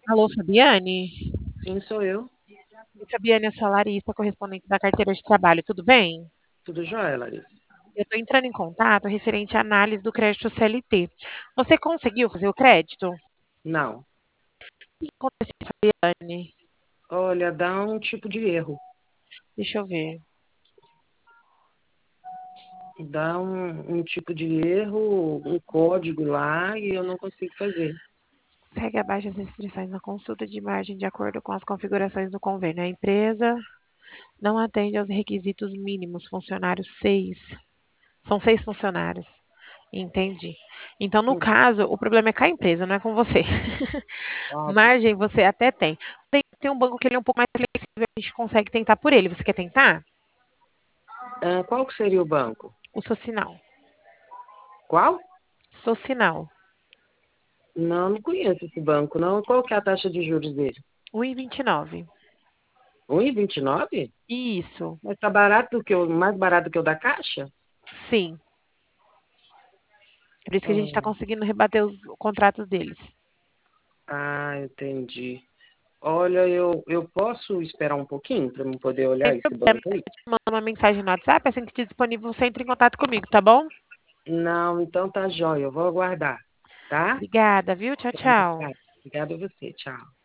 Alô, Fabiane? Sim, sou eu. Fabiane, eu sou a Larissa, correspondente da carteira de trabalho, tudo bem? Tudo jóia, Larissa? Eu estou entrando em contato referente à análise do crédito CLT. Você conseguiu fazer o crédito? O Não. que aconteceu, Fabiane? Olha, dá um tipo de erro. Deixa eu ver. Dá um tipo de erro, um código lá e eu não consigo fazer. Segue abaixo as restrições na consulta de margem de acordo com as configurações do convênio. A empresa não atende aos requisitos mínimos. Funcionários 6. São 6 funcionários. Entendi. Então, no Hum, caso, o problema é com a empresa, não é com você. ah, Margem você até tem. Tem um banco que ele é um pouco mais flexível, a gente consegue tentar por ele. Você quer tentar? qual que seria o banco? O Socinal. Qual? Socinal. Não, não conheço esse banco, não. Qual que é a taxa de juros dele? 1,29. 1,29? Isso, Mas tá barato do que mais barato que o da Caixa? sim. Por isso que a gente está Hum, conseguindo rebater os contratos deles. entendi. Olha, eu posso esperar um pouquinho para eu poder olhar Sem esse problema, banco aí? eu te mando uma mensagem no WhatsApp, assim que estiver disponível, você entra em contato comigo, tá bom? Não, então tá jóia, eu vou aguardar, tá? Obrigada, viu? Tchau, tchau. Obrigada a você, tchau.